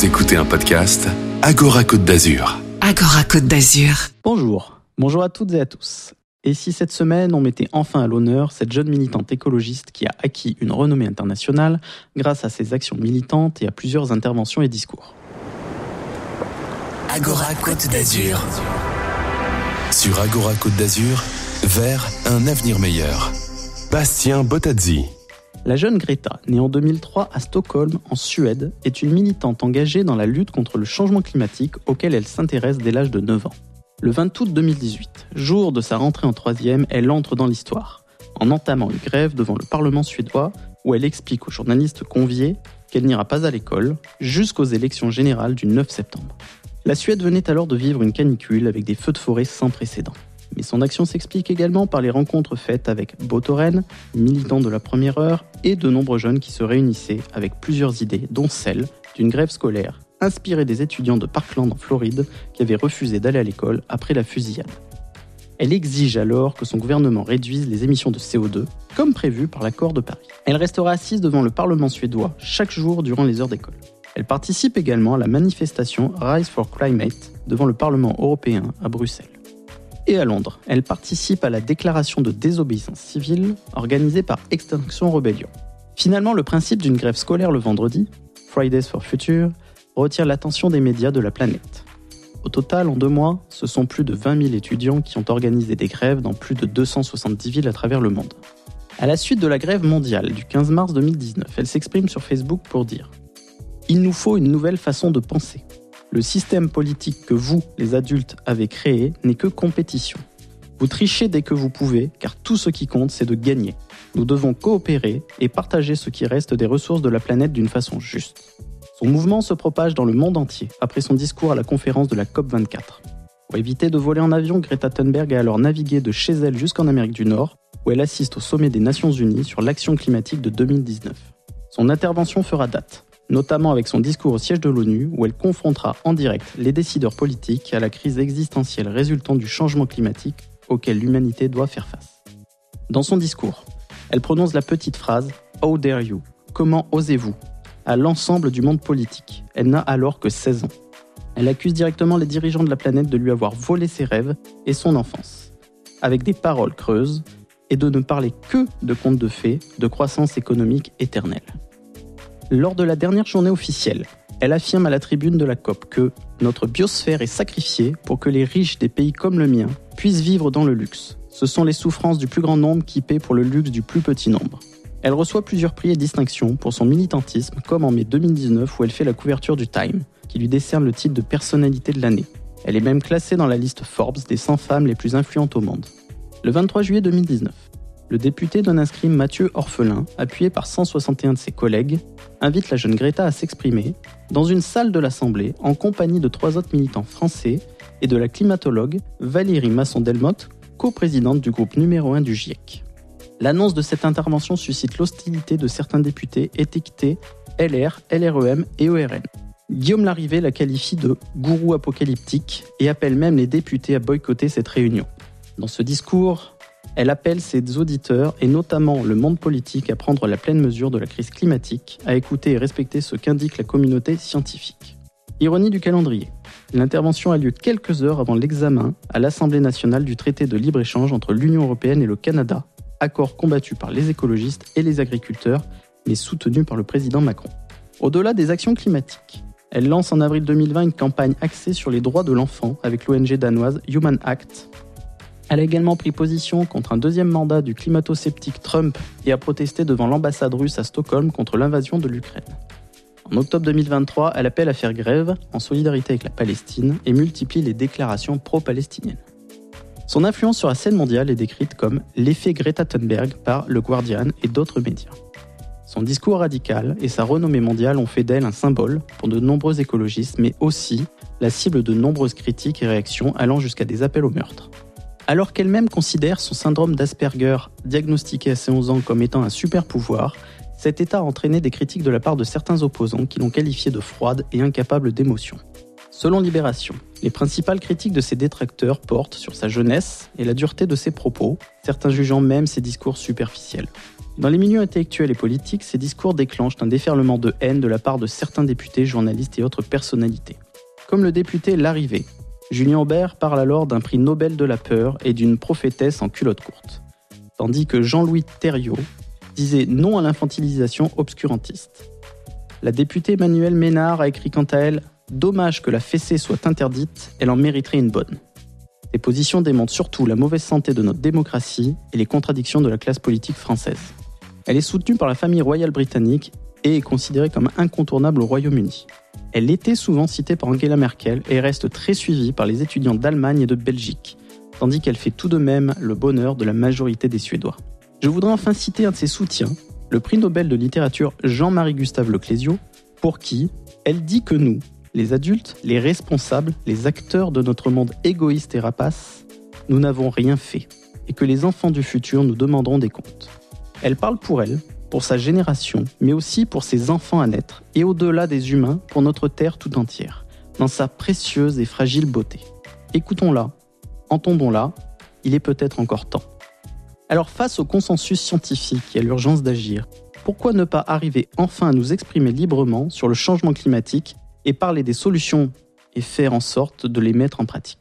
Vous écoutez un podcast Agora Côte d'Azur. Agora Côte d'Azur. Bonjour à toutes et à tous. Et si cette semaine on mettait enfin à l'honneur cette jeune militante écologiste qui a acquis une renommée internationale grâce à ses actions militantes et à plusieurs interventions et discours. Agora Côte d'Azur. Sur Agora Côte d'Azur, vers un avenir meilleur. Bastien Bottazzi. La jeune Greta, née en 2003 à Stockholm, en Suède, est une militante engagée dans la lutte contre le changement climatique auquel elle s'intéresse dès l'âge de 9 ans. Le 20 août 2018, jour de sa rentrée en 3e, elle entre dans l'histoire, en entamant une grève devant le Parlement suédois où elle explique aux journalistes conviés qu'elle n'ira pas à l'école jusqu'aux élections générales du 9 septembre. La Suède venait alors de vivre une canicule avec des feux de forêt sans précédent. Mais son action s'explique également par les rencontres faites avec Botoren, militant de la première heure, et de nombreux jeunes qui se réunissaient avec plusieurs idées, dont celle d'une grève scolaire inspirée des étudiants de Parkland en Floride qui avaient refusé d'aller à l'école après la fusillade. Elle exige alors que son gouvernement réduise les émissions de CO2, comme prévu par l'accord de Paris. Elle restera assise devant le Parlement suédois chaque jour durant les heures d'école. Elle participe également à la manifestation Rise for Climate devant le Parlement européen à Bruxelles. Et à Londres, elle participe à la déclaration de désobéissance civile organisée par Extinction Rebellion. Finalement, le principe d'une grève scolaire le vendredi, Fridays for Future, retire l'attention des médias de la planète. Au total, en 2 mois, ce sont plus de 20 000 étudiants qui ont organisé des grèves dans plus de 270 villes à travers le monde. À la suite de la grève mondiale du 15 mars 2019, elle s'exprime sur Facebook pour dire « Il nous faut une nouvelle façon de penser. Le système politique que vous, les adultes, avez créé n'est que compétition. Vous trichez dès que vous pouvez, car tout ce qui compte, c'est de gagner. Nous devons coopérer et partager ce qui reste des ressources de la planète d'une façon juste. » Son mouvement se propage dans le monde entier, après son discours à la conférence de la COP24. Pour éviter de voler en avion, Greta Thunberg a alors navigué de chez elle jusqu'en Amérique du Nord, où elle assiste au sommet des Nations Unies sur l'action climatique de 2019. Son intervention fera date, notamment avec son discours au siège de l'ONU, où elle confrontera en direct les décideurs politiques à la crise existentielle résultant du changement climatique auquel l'humanité doit faire face. Dans son discours, elle prononce la petite phrase « How dare you ?» « Comment osez-vous ?» à l'ensemble du monde politique. Elle n'a alors que 16 ans. Elle accuse directement les dirigeants de la planète de lui avoir volé ses rêves et son enfance, avec des paroles creuses, et de ne parler que de contes de fées, de croissance économique éternelle. Lors de la dernière journée officielle, elle affirme à la tribune de la COP que notre biosphère est sacrifiée pour que les riches des pays comme le mien puissent vivre dans le luxe. Ce sont les souffrances du plus grand nombre qui paient pour le luxe du plus petit nombre. Elle reçoit plusieurs prix et distinctions pour son militantisme, comme en mai 2019 où elle fait la couverture du Time, qui lui décerne le titre de personnalité de l'année. Elle est même classée dans la liste Forbes des 100 femmes les plus influentes au monde. Le 23 juillet 2019, le député non-inscrit Mathieu Orphelin, appuyé par 161 de ses collègues, invite la jeune Greta à s'exprimer dans une salle de l'Assemblée en compagnie de 3 autres militants français et de la climatologue Valérie Masson-Delmotte, coprésidente du groupe numéro 1 du GIEC. L'annonce de cette intervention suscite l'hostilité de certains députés étiquetés LR, LREM et ERN. Guillaume Larrivé la qualifie de « gourou apocalyptique » et appelle même les députés à boycotter cette réunion. Dans ce discours, elle appelle ses auditeurs, et notamment le monde politique, à prendre la pleine mesure de la crise climatique, à écouter et respecter ce qu'indique la communauté scientifique. Ironie du calendrier. L'intervention a lieu quelques heures avant l'examen à l'Assemblée nationale du traité de libre-échange entre l'Union européenne et le Canada, accord combattu par les écologistes et les agriculteurs, mais soutenu par le président Macron. Au-delà des actions climatiques, elle lance en avril 2020 une campagne axée sur les droits de l'enfant avec l'ONG danoise Human Act. Elle a également pris position contre un 2e mandat du climato-sceptique Trump et a protesté devant l'ambassade russe à Stockholm contre l'invasion de l'Ukraine. En octobre 2023, elle appelle à faire grève en solidarité avec la Palestine et multiplie les déclarations pro-palestiniennes. Son influence sur la scène mondiale est décrite comme l'effet Greta Thunberg par Le Guardian et d'autres médias. Son discours radical et sa renommée mondiale ont fait d'elle un symbole pour de nombreux écologistes, mais aussi la cible de nombreuses critiques et réactions allant jusqu'à des appels au meurtre. Alors qu'elle-même considère son syndrome d'Asperger, diagnostiqué à ses 11 ans comme étant un super pouvoir, cet état a entraîné des critiques de la part de certains opposants qui l'ont qualifiée de froide et incapable d'émotion. Selon Libération, les principales critiques de ses détracteurs portent sur sa jeunesse et la dureté de ses propos, certains jugeant même ses discours superficiels. Dans les milieux intellectuels et politiques, ces discours déclenchent un déferlement de haine de la part de certains députés, journalistes et autres personnalités. Comme le député Larrivé, Julien Aubert parle alors d'un prix Nobel de la peur et d'une prophétesse en culotte courte. Tandis que Jean-Louis Thériault disait non à l'infantilisation obscurantiste. La députée Manuelle Ménard a écrit quant à elle « Dommage que la fessée soit interdite, elle en mériterait une bonne ». Ces positions démontrent surtout la mauvaise santé de notre démocratie et les contradictions de la classe politique française. Elle est soutenue par la famille royale britannique et est considérée comme incontournable au Royaume-Uni. Elle était souvent citée par Angela Merkel et reste très suivie par les étudiants d'Allemagne et de Belgique, tandis qu'elle fait tout de même le bonheur de la majorité des Suédois. Je voudrais enfin citer un de ses soutiens, le prix Nobel de littérature Jean-Marie Gustave Leclésio, pour qui elle dit que nous, les adultes, les responsables, les acteurs de notre monde égoïste et rapace, nous n'avons rien fait, et que les enfants du futur nous demanderont des comptes. Elle parle pour elle, pour sa génération, mais aussi pour ses enfants à naître, et au-delà des humains, pour notre terre tout entière, dans sa précieuse et fragile beauté. Écoutons-la, entendons-la, il est peut-être encore temps. Alors face au consensus scientifique et à l'urgence d'agir, pourquoi ne pas arriver enfin à nous exprimer librement sur le changement climatique et parler des solutions et faire en sorte de les mettre en pratique ?